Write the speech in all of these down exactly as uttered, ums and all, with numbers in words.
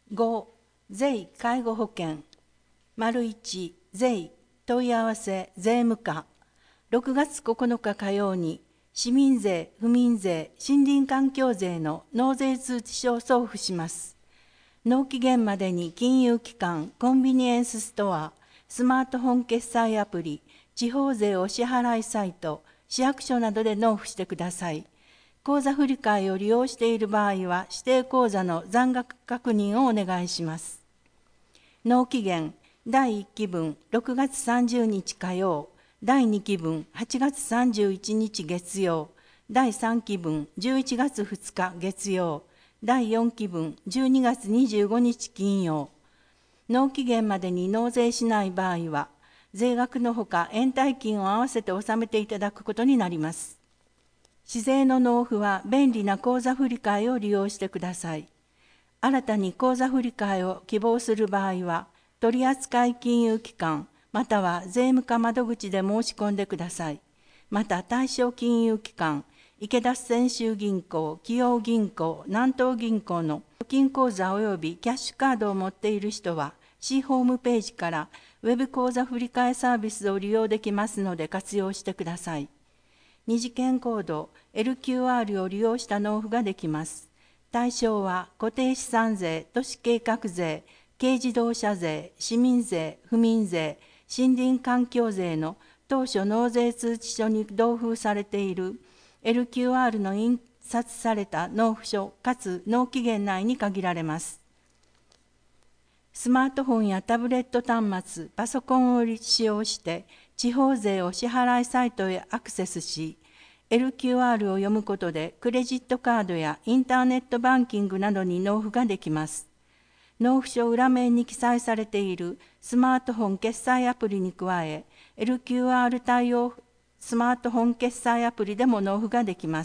ご、税介護保険。丸いち、税問い合わせ税務課。ろくがつここのか火曜に、市民税、府民税、森林環境税の納税通知書を送付します。納期限までに金融機関、コンビニエンスストア、スマートフォン決済アプリ、地方税お支払いサイト、市役所などで納付してください。口座振替を利用している場合は、指定口座の残額確認をお願いします。納期限、だいいっきぶんろくがつさんじゅうにち火曜、だいにきぶんはちがつさんじゅういちにち月曜、だいさんきぶんじゅういちがつふつか月曜、だいよんきぶんじゅうにがつにじゅうごにち金曜。納期限までに納税しない場合は、税額のほか延滞金を合わせて納めていただくことになります。市税の納付は便利な口座振替を利用してください。新たに口座振替を希望する場合は、取扱金融機関または税務課窓口で申し込んでください。また対象金融機関、池田泉州銀行、紀陽銀行、南東銀行の預金口座及びキャッシュカードを持っている人は、市ホームページからウェブ口座振替サービスを利用できますので活用してください。二次元コード エルキューアール を利用した納付ができます。対象は固定資産税、都市計画税、軽自動車税、市民税、府民税、森林環境税の当初納税通知書に同封されている エルキューアール の印刷された納付書かつ納期限内に限られます。スマートフォンやタブレット端末、パソコンを使用して地方税お支払いサイトへアクセスし、エルキューアール を読むことでクレジットカードやインターネットバンキングなどに納付ができます。納付書裏面に記載されているスマートフォン決済アプリに加え、エルキューアール 対応スマートフォン決済アプリでも納付ができます。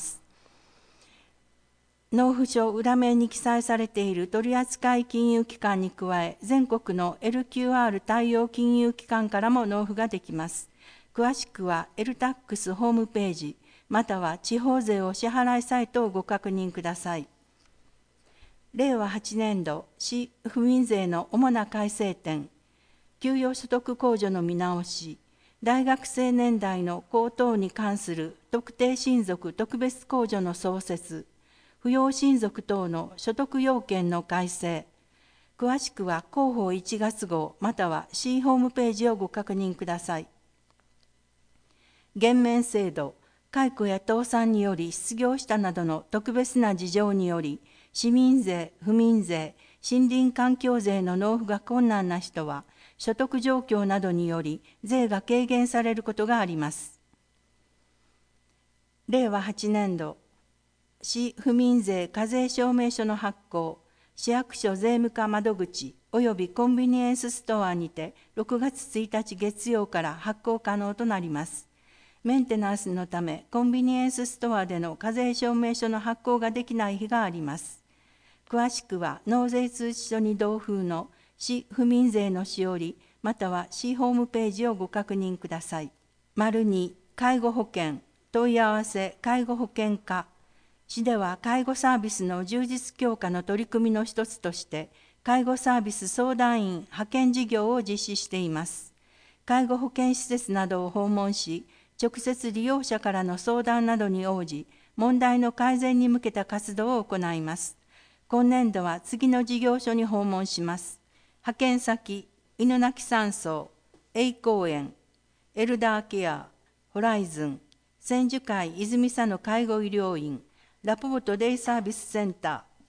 納付書裏面に記載されている取扱金融機関に加え、全国の エルキューアール 対応金融機関からも納付ができます。詳しくは エルタックス ホームページ、または地方税お支払いサイトをご確認ください。れいわはちねんど、市府民税の主な改正点、給与所得控除の見直し、大学生年代の高等に関する特定親族特別控除の創設、扶養親族等の所得要件の改正。詳しくは広報いちがつ号または C ホームページをご確認ください。減免制度、解雇や倒産により失業したなどの特別な事情により、市民税、府民税、森林環境税の納付が困難な人は、所得状況などにより税が軽減されることがあります。れいわはちねんど、市府民税課税証明書の発行、市役所税務課窓口及びコンビニエンスストアにてろくがつついたち月曜から発行可能となります。メンテナンスのためコンビニエンスストアでの課税証明書の発行ができない日があります。詳しくは納税通知書に同封の市府民税のしおりまたは市ホームページをご確認ください。丸に、介護保険問い合わせ介護保険課。市では介護サービスの充実強化の取り組みの一つとして、介護サービス相談員派遣事業を実施しています。介護保険施設などを訪問し、直接利用者からの相談などに応じ、問題の改善に向けた活動を行います。今年度は次の事業所に訪問します。派遣先、犬鳴山荘、永光園、エルダーケア、ホライズン、千住会泉佐野介護医療院、ラポートデイサービスセンター、